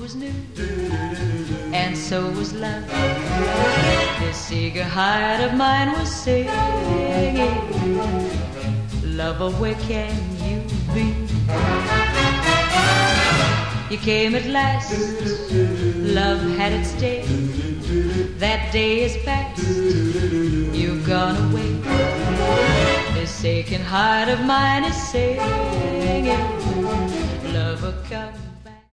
was new, and so was love. This eager heart of mine was singing, lover, where can you be? You came at last, love had its day. That day is past, you've gone away. This aching heart of mine is singing, lover, come